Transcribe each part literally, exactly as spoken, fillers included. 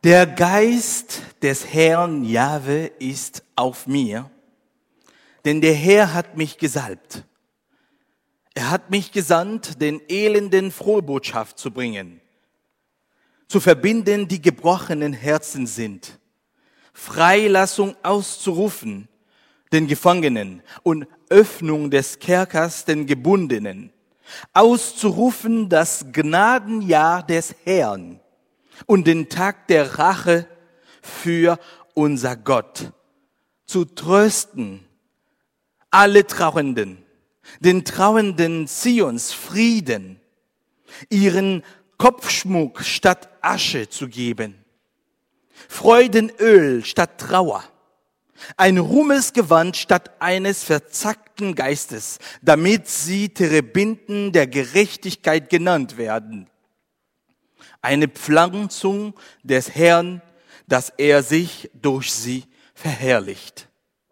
Der Geist des Herrn Jahwe ist auf mir, denn der Herr hat mich gesalbt. Er hat mich gesandt, den Elenden frohe Botschaft zu bringen, zu verbinden, die gebrochenen Herzen sind, Freilassung auszurufen den Gefangenen und Öffnung des Kerkers den Gebundenen, auszurufen das Gnadenjahr des Herrn und den Tag der Rache für unser Gott, zu trösten alle Trauernden, den Trauernden Zions Frieden, ihren Kopfschmuck statt Asche zu geben, Freudenöl statt Trauer, ein Ruhmesgewand statt eines verzackten Geistes, damit sie Terebinden der Gerechtigkeit genannt werden. Eine Pflanzung des Herrn, dass er sich durch sie verherrlicht.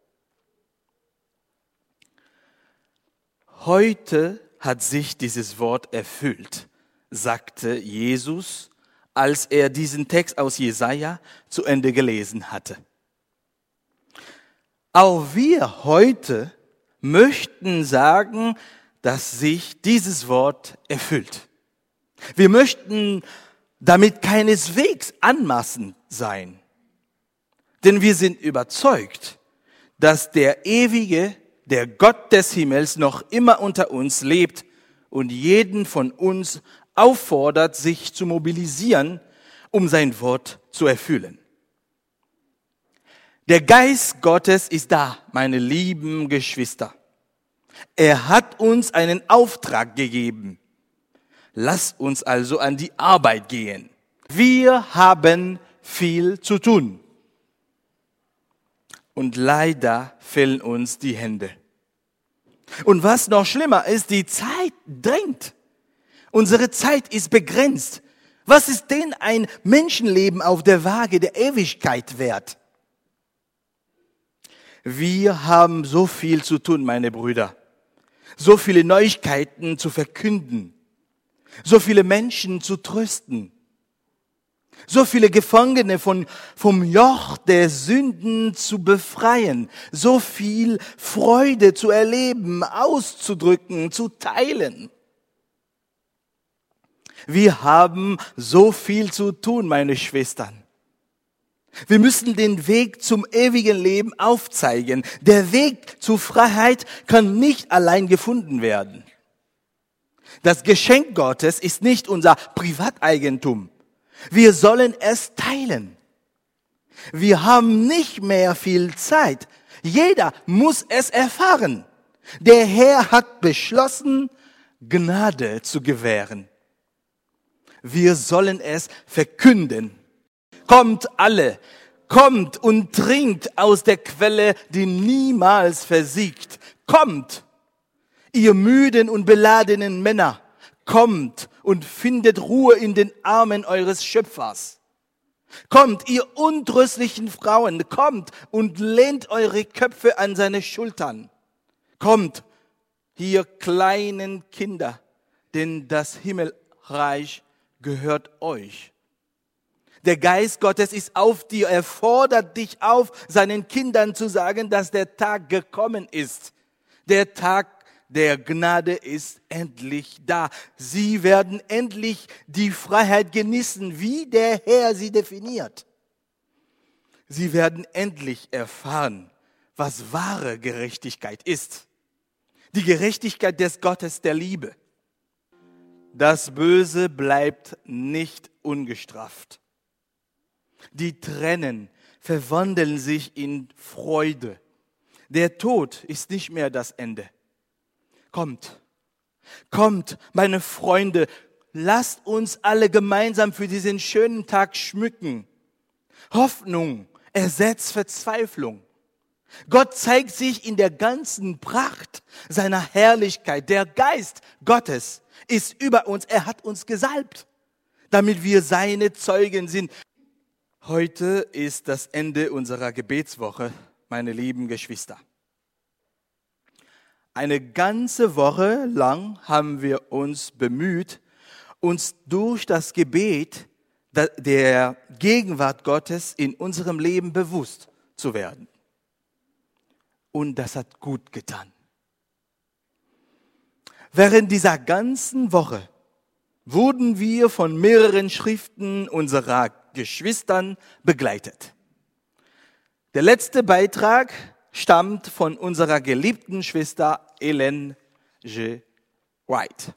Heute hat sich dieses Wort erfüllt, sagte Jesus, als er diesen Text aus Jesaja zu Ende gelesen hatte. Auch wir heute möchten sagen, dass sich dieses Wort erfüllt. Wir möchten damit keineswegs anmaßend sein, denn wir sind überzeugt, dass der ewige, der Gott des Himmels noch immer unter uns lebt und jeden von uns auffordert, sich zu mobilisieren, um sein Wort zu erfüllen. Der Geist Gottes ist da, meine lieben Geschwister. Er hat uns einen Auftrag gegeben. Lasst uns also an die Arbeit gehen. Wir haben viel zu tun. Und leider fehlen uns die Hände. Und was noch schlimmer ist, die Zeit drängt. Unsere Zeit ist begrenzt. Was ist denn ein Menschenleben auf der Waage der Ewigkeit wert? Wir haben so viel zu tun, meine Brüder. So viele Neuigkeiten zu verkünden. So viele Menschen zu trösten. So viele Gefangene von, vom Joch der Sünden zu befreien. So viel Freude zu erleben, auszudrücken, zu teilen. Wir haben so viel zu tun, meine Schwestern. Wir müssen den Weg zum ewigen Leben aufzeigen. Der Weg zur Freiheit kann nicht allein gefunden werden. Das Geschenk Gottes ist nicht unser Privateigentum. Wir sollen es teilen. Wir haben nicht mehr viel Zeit. Jeder muss es erfahren. Der Herr hat beschlossen, Gnade zu gewähren. Wir sollen es verkünden. Kommt alle, kommt und trinkt aus der Quelle, die niemals versiegt. Kommt, ihr müden und beladenen Männer, kommt und findet Ruhe in den Armen eures Schöpfers. Kommt, ihr untröstlichen Frauen, kommt und lehnt eure Köpfe an seine Schultern. Kommt, ihr kleinen Kinder, denn das Himmelreich gehört euch. Der Geist Gottes ist auf dir, er fordert dich auf, seinen Kindern zu sagen, dass der Tag gekommen ist. Der Tag der Gnade ist endlich da. Sie werden endlich die Freiheit genießen, wie der Herr sie definiert. Sie werden endlich erfahren, was wahre Gerechtigkeit ist. Die Gerechtigkeit des Gottes der Liebe. Das Böse bleibt nicht ungestraft. Die Tränen verwandeln sich in Freude. Der Tod ist nicht mehr das Ende. Kommt, kommt, meine Freunde, lasst uns alle gemeinsam für diesen schönen Tag schmücken. Hoffnung ersetzt Verzweiflung. Gott zeigt sich in der ganzen Pracht seiner Herrlichkeit. Der Geist Gottes ist über uns. Er hat uns gesalbt, damit wir seine Zeugen sind. Heute ist das Ende unserer Gebetswoche, meine lieben Geschwister. Eine ganze Woche lang haben wir uns bemüht, uns durch das Gebet der Gegenwart Gottes in unserem Leben bewusst zu werden. Und das hat gut getan. Während dieser ganzen Woche wurden wir von mehreren Schriften unserer Geschwistern begleitet. Der letzte Beitrag stammt von unserer geliebten Schwester Ellen G. White.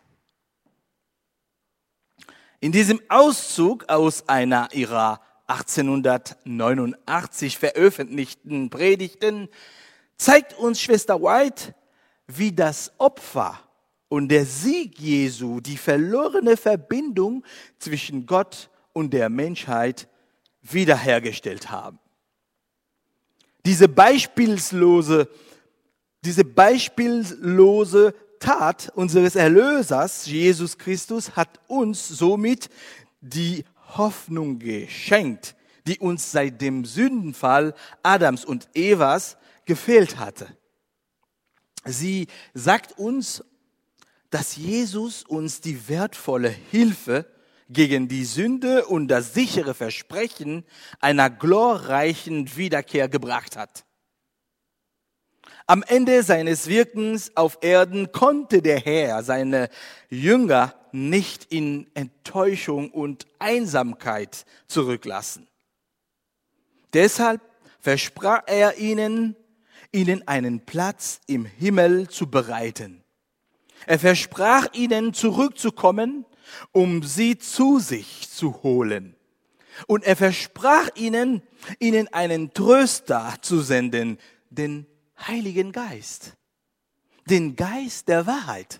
In diesem Auszug aus einer ihrer achtzehnhundertneunundachtzig veröffentlichten Predigten zeigt uns Schwester White, wie das Opfer und der Sieg Jesu die verlorene Verbindung zwischen Gott und der Menschheit wiederhergestellt haben. Diese beispiellose, diese beispiellose Tat unseres Erlösers, Jesus Christus, hat uns somit die Hoffnung geschenkt, die uns seit dem Sündenfall Adams und Evas gefehlt hatte. Sie sagt uns, dass Jesus uns die wertvolle Hilfe gegen die Sünde und das sichere Versprechen einer glorreichen Wiederkehr gebracht hat. Am Ende seines Wirkens auf Erden konnte der Herr seine Jünger nicht in Enttäuschung und Einsamkeit zurücklassen. Deshalb versprach er ihnen, ihnen einen Platz im Himmel zu bereiten. Er versprach ihnen, zurückzukommen, um sie zu sich zu holen. Und er versprach ihnen, ihnen einen Tröster zu senden, den Heiligen Geist, den Geist der Wahrheit.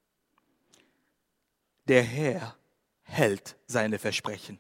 Der Herr hält seine Versprechen.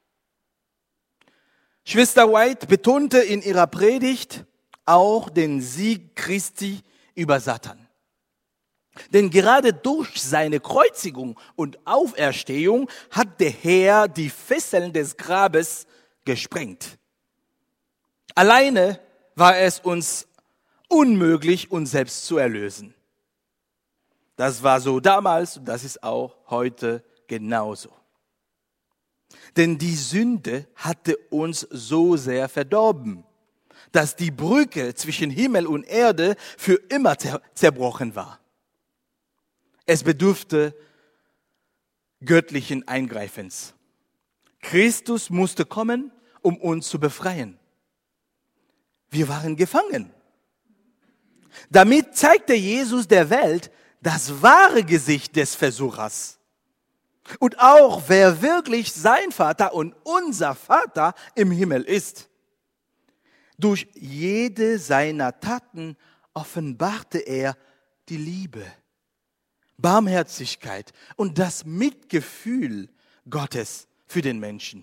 Schwester White betonte in ihrer Predigt auch den Sieg Christi über Satan. Denn gerade durch seine Kreuzigung und Auferstehung hat der Herr die Fesseln des Grabes gesprengt. Alleine war es uns unmöglich, uns selbst zu erlösen. Das war so damals und das ist auch heute genauso. Denn die Sünde hatte uns so sehr verdorben, dass die Brücke zwischen Himmel und Erde für immer zerbrochen war. Es bedurfte göttlichen Eingreifens. Christus musste kommen, um uns zu befreien. Wir waren gefangen. Damit zeigte Jesus der Welt das wahre Gesicht des Versuchers. Und auch wer wirklich sein Vater und unser Vater im Himmel ist. Durch jede seiner Taten offenbarte er die Liebe, Barmherzigkeit und das Mitgefühl Gottes für den Menschen.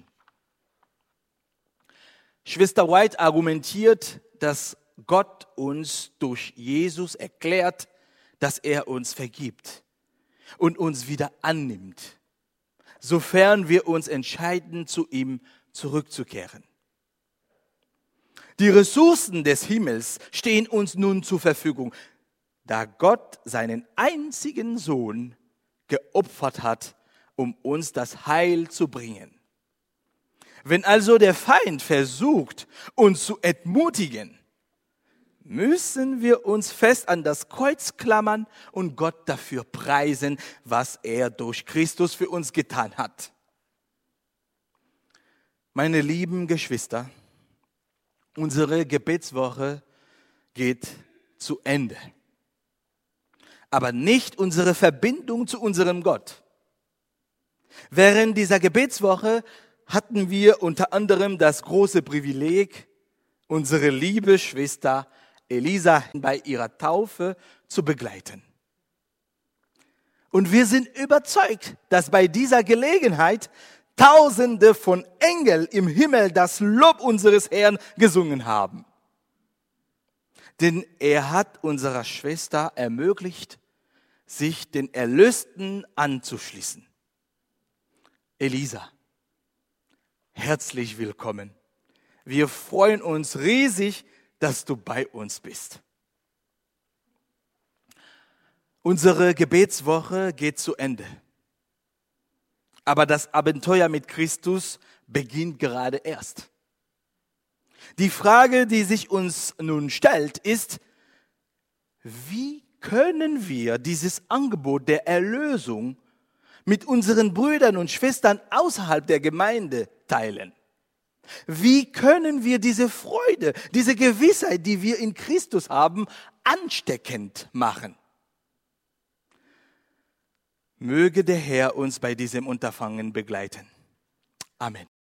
Schwester White argumentiert, dass Gott uns durch Jesus erklärt, dass er uns vergibt und uns wieder annimmt, sofern wir uns entscheiden, zu ihm zurückzukehren. Die Ressourcen des Himmels stehen uns nun zur Verfügung, da Gott seinen einzigen Sohn geopfert hat, um uns das Heil zu bringen. Wenn also der Feind versucht, uns zu entmutigen, müssen wir uns fest an das Kreuz klammern und Gott dafür preisen, was er durch Christus für uns getan hat. Meine lieben Geschwister, unsere Gebetswoche geht zu Ende. Aber nicht unsere Verbindung zu unserem Gott. Während dieser Gebetswoche hatten wir unter anderem das große Privileg, unsere liebe Schwester Elisa bei ihrer Taufe zu begleiten. Und wir sind überzeugt, dass bei dieser Gelegenheit Tausende von Engeln im Himmel das Lob unseres Herrn gesungen haben. Denn er hat unserer Schwester ermöglicht, sich den Erlösten anzuschließen. Elisa, herzlich willkommen. Wir freuen uns riesig, dass du bei uns bist. Unsere Gebetswoche geht zu Ende. Aber das Abenteuer mit Christus beginnt gerade erst. Die Frage, die sich uns nun stellt, ist, wie können wir dieses Angebot der Erlösung mit unseren Brüdern und Schwestern außerhalb der Gemeinde teilen? Wie können wir diese Freude, diese Gewissheit, die wir in Christus haben, ansteckend machen? Möge der Herr uns bei diesem Unterfangen begleiten. Amen.